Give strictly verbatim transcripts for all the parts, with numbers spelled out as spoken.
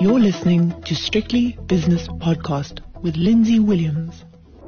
You're listening to Strictly Business Podcast with Lindsay Williams.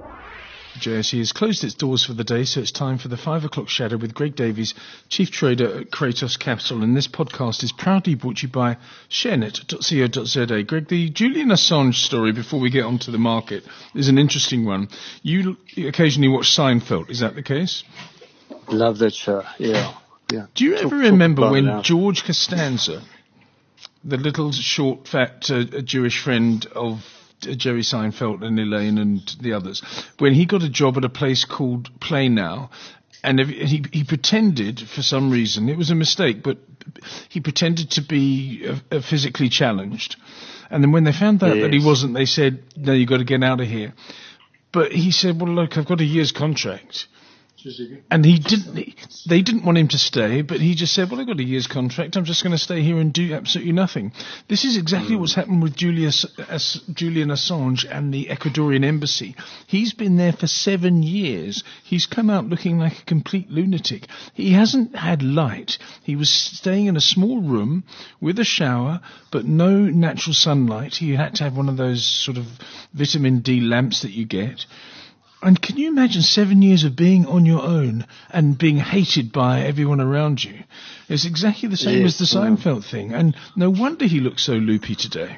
J S E has closed its doors for the day, so it's time for the five o'clock shadow with Greg Davies, Chief Trader at Kratos Capital. And this podcast is proudly brought to you by sharenet dot co dot z a. Greg, the Julian Assange story, before we get onto the market, is an interesting one. You occasionally watch Seinfeld, is that the case? Love that show, yeah. yeah. Do you talk, ever remember when now. George Costanza, the little short, fat uh, Jewish friend of Jerry Seinfeld and Elaine and the others, when he got a job at a place called Play Now, and he, he pretended, for some reason, it was a mistake, but he pretended to be uh, physically challenged. And then when they found out yes. that he wasn't, they said, no, you've got to get out of here. But he said, well, look, I've got a year's contract. And he didn't. They didn't want him to stay, but he just said, "Well, I've got a year's contract. I'm just going to stay here and do absolutely nothing." This is exactly mm. what's happened with Julius, As, Julian Assange and the Ecuadorian embassy. He's been there for seven years. He's come out looking like a complete lunatic. He hasn't had light. He was staying in a small room with a shower, but no natural sunlight. He had to have one of those sort of vitamin D lamps that you get. And can you imagine seven years of being on your own and being hated by everyone around you? It's exactly the same yes, as the Seinfeld yeah. thing. And no wonder he looks so loopy today.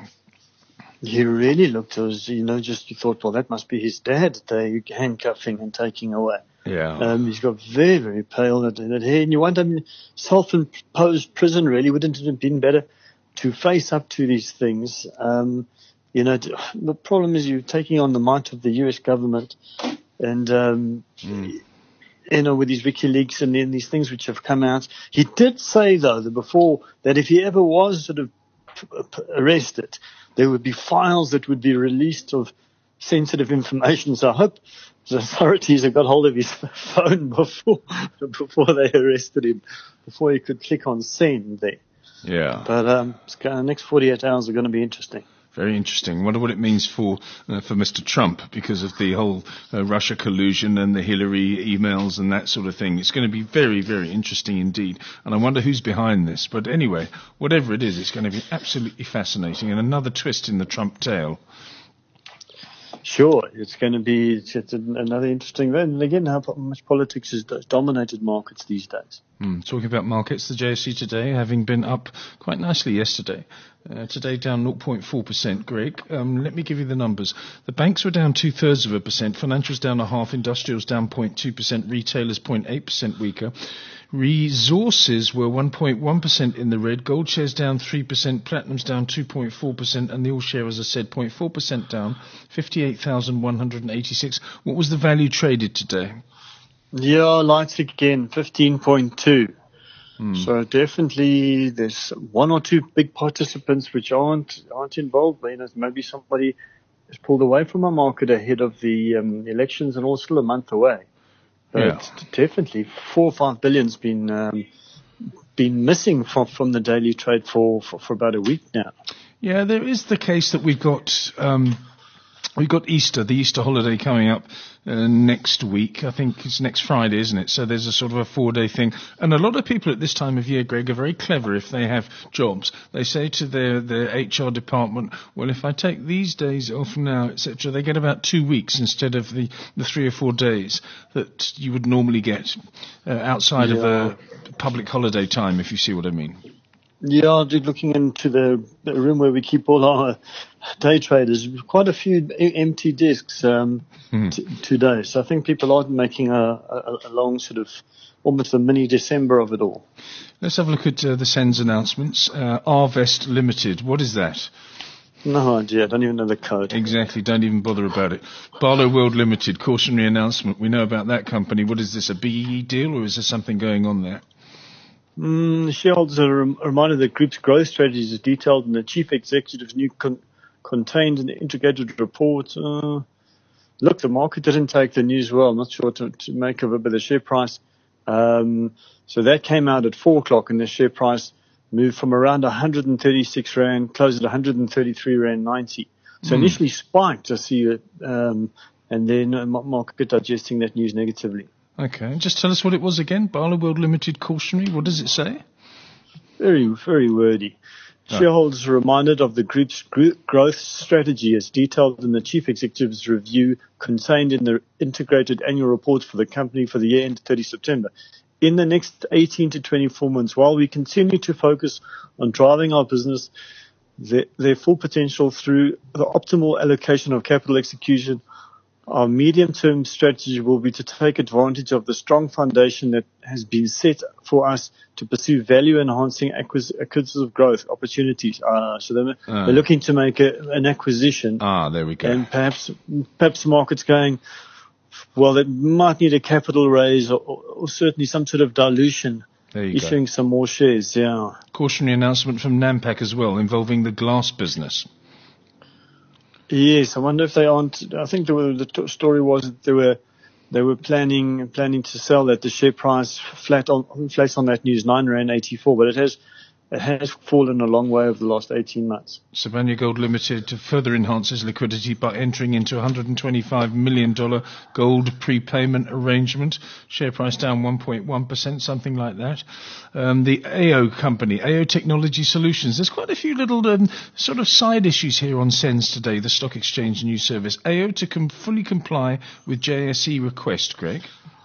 He really looked as, you know, just you thought, well, that must be his dad they're handcuffing and taking away. Yeah. Um, he's got very, very pale that, that hair. And you wonder, I mean, self-imposed prison really wouldn't it have been better to face up to these things. Um, You know, the problem is you're taking on the might of the U S government and, um, mm. you know, with these WikiLeaks and, and these things which have come out. He did say, though, that before that if he ever was sort of arrested, there would be files that would be released of sensitive information. So I hope the authorities have got hold of his phone before before they arrested him, before he could click on send there. Yeah. But um, the next forty-eight hours are going to be interesting. Very interesting. Wonder what it means for uh, for Mister Trump because of the whole uh, Russia collusion and the Hillary emails and that sort of thing. It's going to be very, very interesting indeed. And I wonder who's behind this. But anyway, whatever it is, it's going to be absolutely fascinating and another twist in the Trump tale. Sure, it's going to be it's, it's another interesting. And again, how much politics has dominated markets these days. Mm, talking about markets, the J S E today having been up quite nicely yesterday. Uh, today down zero point four percent, Greg. Um, let me give you the numbers. The banks were down two-thirds of a percent, financials down a half, industrials down zero point two percent, retailers zero point eight percent weaker. Resources were one point one percent in the red, gold shares down three percent, platinum's down two point four percent, and the all share, as I said, zero point four percent down, fifty-eight thousand one hundred eighty-six. What was the value traded today? Yeah, lights again, fifteen point two. Hmm. So definitely there's one or two big participants which aren't aren't involved. You know, maybe somebody has pulled away from our market ahead of the um, elections and all still a month away. But yeah. definitely four or five billion's been um, been missing from from the daily trade for, for, for about a week now. Yeah, there is the case that we've got um, we've got Easter, the Easter holiday coming up uh, next week. I think it's next Friday, isn't it? So there's a sort of a four-day thing. And a lot of people at this time of year, Greg, are very clever if they have jobs. They say to their, their H R department, well, if I take these days off now, et cetera, they get about two weeks instead of the, the three or four days that you would normally get uh, outside yeah. of a public holiday time, if you see what I mean. Yeah, looking into the room where we keep all our day traders, quite a few empty desks um, mm. t- today. So I think people are making a, a, a long sort of, almost a mini December of it all. Let's have a look at uh, the S E N S announcements. Uh, Arvest Limited, what is that? No idea, I don't even know the code. Exactly, don't even bother about it. Barlow World Limited, cautionary announcement. We know about that company. What is this, a B E E deal or is there something going on there? Mm, shareholders are rem- reminded that group's growth strategies is detailed in the chief executive's new con- contained in the integrated report. Uh, look, the market didn't take the news well. I'm not sure what to, to make of it, but the share price. Um, so that came out at four o'clock, and the share price moved from around one hundred thirty-six rand, closed at one hundred thirty-three rand ninety. So mm. initially spiked, I see it, um, and then uh, market digesting that news negatively. Okay, just tell us what it was again. Barlow World Limited cautionary. What does it say? Very, very wordy. Shareholders are reminded of the group's growth strategy as detailed in the Chief Executive's review contained in the integrated annual report for the company for the year ended thirtieth September. In the next eighteen to twenty-four months, while we continue to focus on driving our business, their, their full potential through the optimal allocation of capital execution, our medium-term strategy will be to take advantage of the strong foundation that has been set for us to pursue value-enhancing acquis- acquisitive growth opportunities. Uh, so they're, uh, they're looking to make a, an acquisition. Ah, there we go. And perhaps, perhaps the market's going, well, it might need a capital raise or, or certainly some sort of dilution. There you issuing go. some more shares, yeah. Cautionary announcement from Nampak as well involving the glass business. Yes, I wonder if they aren't. I think the, the t- story was that they were they were planning planning to sell that. The share price flat on flat on that news, nine rand eighty four, but it has it has fallen a long way over the last eighteen months. Sibanye Gold Limited further enhances liquidity by entering into a one hundred twenty-five million dollars gold prepayment arrangement. Share price down one point one percent, something like that. Um, the A O company, A O Technology Solutions. There's quite a few little um, sort of side issues here on SENS today, the Stock Exchange News Service. A O to com- fully comply with J S E request, Greg.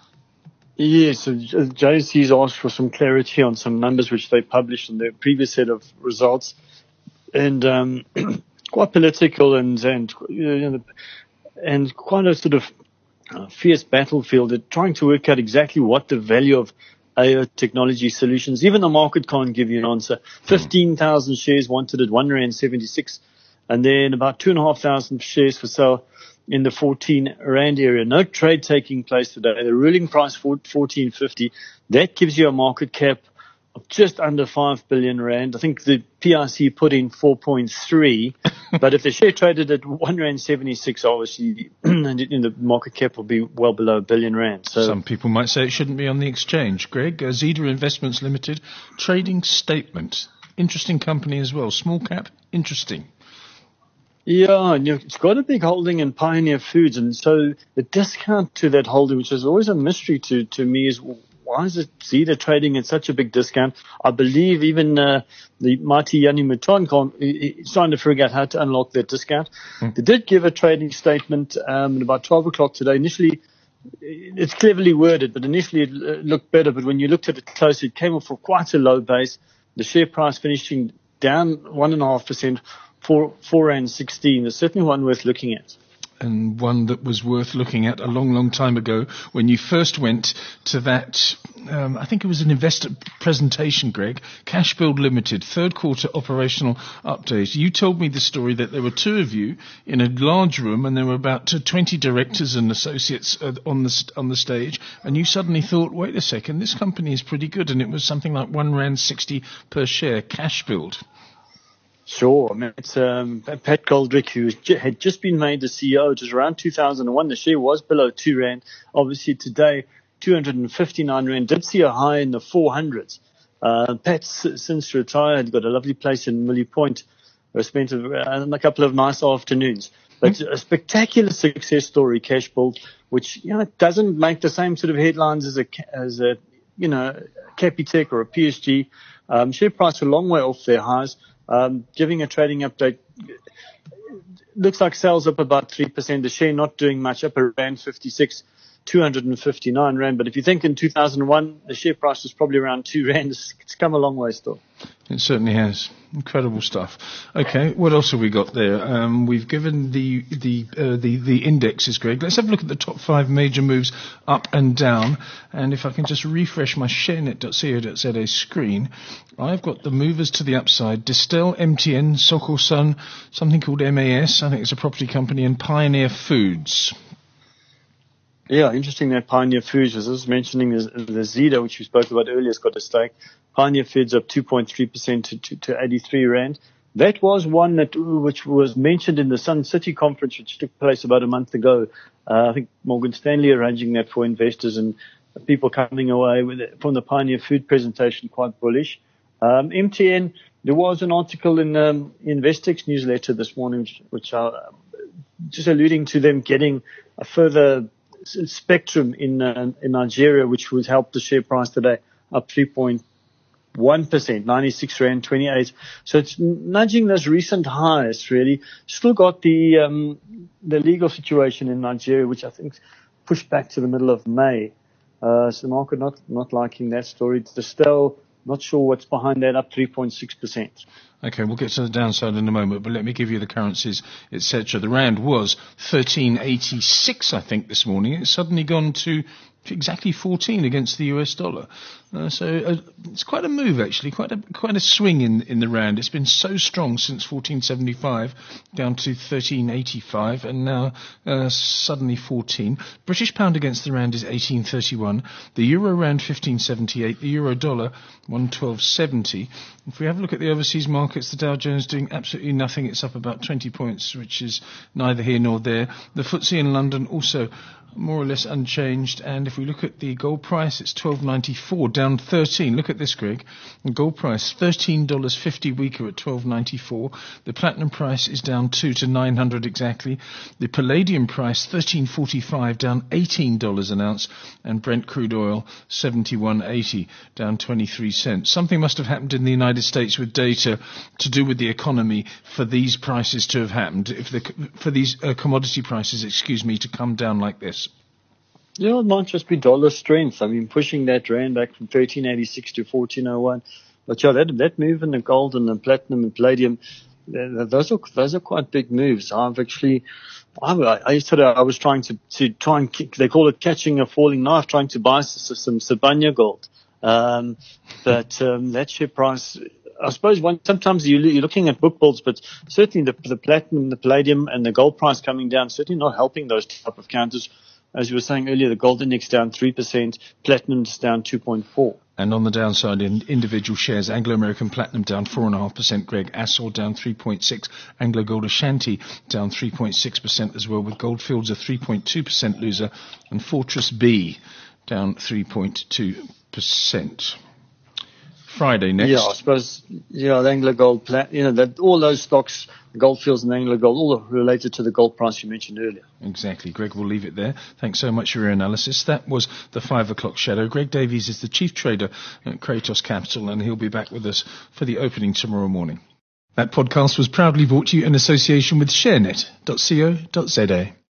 Yes, so J S E's asked for some clarity on some numbers which they published in their previous set of results, and um, quite political and and you know, and quite a sort of uh, fierce battlefield. They're trying to work out exactly what the value of A O Technology Solutions. Even the market can't give you an answer. Fifteen thousand shares wanted at one rand seventy six, and then about two and a half thousand shares for sale in the fourteen rand area. No trade taking place today. The ruling price for fourteen fifty. That gives you a market cap of just under five billion rand. I think the P I C put in four point three, but if the share traded at one rand seventy-six, obviously the market cap will be well below a billion rand. So some people might say it shouldn't be on the exchange. Greg, uh, Zeda Investments Limited trading statement. Interesting company as well. Small cap, interesting. Yeah, and it's got a big holding in Pioneer Foods, and so the discount to that holding, which is always a mystery to, to me, is why is it Zeda trading at such a big discount? I believe even uh, the mighty Yanni Mouton is trying to figure out how to unlock that discount. Mm. They did give a trading statement um, at about twelve o'clock today. Initially, it's cleverly worded, but initially it looked better. But when you looked at it closely, it came off for quite a low base. The share price finishing down one and a half percent. Four, four and sixteen is certainly one worth looking at. And one that was worth looking at a long, long time ago when you first went to that, um, I think it was an investor presentation, Greg, Cashbuild Limited, third quarter operational update. You told me the story that there were two of you in a large room and there were about twenty directors and associates on the, on the stage, and you suddenly thought, wait a second, this company is pretty good, and it was something like one rand sixty per share, Cashbuild. Sure. I mean, it's um, Pat Goldrick, who had just been made the C E O. It was around two thousand one. The share was below two rand. Obviously, today, two hundred fifty-nine rand. Did see a high in the four hundreds. Uh, Pat's since retired, got a lovely place in Millie Point. I spent a, a couple of nice afternoons. But a spectacular success story, Cashbuild, which, you know, doesn't make the same sort of headlines as a, as a you know, Capitec or a P S G. Um, share price a long way off their highs. Um, giving a trading update, looks like sales up about three percent. The share not doing much, up a rand fifty-six, two hundred fifty-nine rand. But if you think in two thousand one, the share price was probably around two rand. It's, it's come a long way still. It certainly has. Incredible stuff. Okay, what else have we got there? Um, we've given the the uh, the the indexes, Greg. Let's have a look at the top five major moves up and down. And if I can just refresh my sharenet dot co dot za screen, I've got the movers to the upside: Distel, M T N, Sokol Sun, something called M A S, I think it's a property company, and Pioneer Foods. Yeah, interesting that Pioneer Foods, as I was mentioning, the, the Zeda, which we spoke about earlier, has got a stake. Pioneer Foods up two point three percent to, to, to eighty-three rand. That was one that which was mentioned in the Sun City conference, which took place about a month ago. Uh, I think Morgan Stanley arranging that for investors, and people coming away with it from the Pioneer Food presentation quite bullish. Um, M T N, there was an article in um, Investex newsletter this morning, which, which are just alluding to them getting a further spectrum in uh, in Nigeria, which would help the share price today up three point one percent, ninety-six rand twenty-eight. So it's nudging those recent highs, really. Still got the um, the legal situation in Nigeria, which I think pushed back to the middle of May. Uh, so the market not, not liking that story. The still not sure what's behind that, up three point six percent. Okay, we'll get to the downside in a moment, but let me give you the currencies, et cetera. The rand was thirteen eighty-six, I think, this morning. It's suddenly gone to exactly fourteen against the U S dollar. Uh, so uh, it's quite a move, actually, quite a quite a swing in, in the rand. It's been so strong since fourteen seventy-five, down to thirteen eighty-five, and now uh, suddenly fourteen. British pound against the rand is eighteen thirty-one. The euro rand fifteen seventy-eight. The euro dollar one twelve seventy. If we have a look at the overseas markets, the Dow Jones doing absolutely nothing. It's up about twenty points, which is neither here nor there. The F T S E in London also more or less unchanged. And if we look at the gold price, it's twelve ninety-four, down thirteen. Look at this, Greg. The gold price, thirteen dollars fifty weaker at twelve ninety-four. The platinum price is down two to nine hundred exactly. The palladium price, thirteen forty-five, down eighteen dollars an ounce. And Brent crude oil, seventy-one eighty, down twenty-three cents. Something must have happened in the United States with data to do with the economy for these prices to have happened, if the, for these uh, commodity prices, excuse me, to come down like this. Yeah, it might just be dollar strength. I mean, pushing that rand back from thirteen eighty-six to fourteen oh one. But yeah, that, that move in the gold and the platinum and palladium, those are, those are quite big moves. I've actually, I, I yesterday I was trying to, to try and kick, they call it catching a falling knife, trying to buy some, some Sibanya gold. Um, but, um, that share price, I suppose one, sometimes you, you're looking at book builds, but certainly the, the platinum, the palladium and the gold price coming down, certainly not helping those type of counters. As you were saying earlier, the gold index down three percent, platinum's down two point four. And on the downside in individual shares, Anglo-American Platinum down four point five percent, Greg. Assor down three point six. Anglo Gold Ashanti down three point six percent as well, with Goldfields a three point two percent loser, and Fortress B down three point two percent. Friday next. Yeah, I suppose, yeah, the Anglo Gold, Plat, you know, that all those stocks, Goldfields and Anglo Gold, all related to the gold price you mentioned earlier. Exactly. Greg, we'll leave it there. Thanks so much for your analysis. That was the five o'clock shadow. Greg Davies is the chief trader at Kratos Capital, and he'll be back with us for the opening tomorrow morning. That podcast was proudly brought to you in association with sharenet dot co dot za.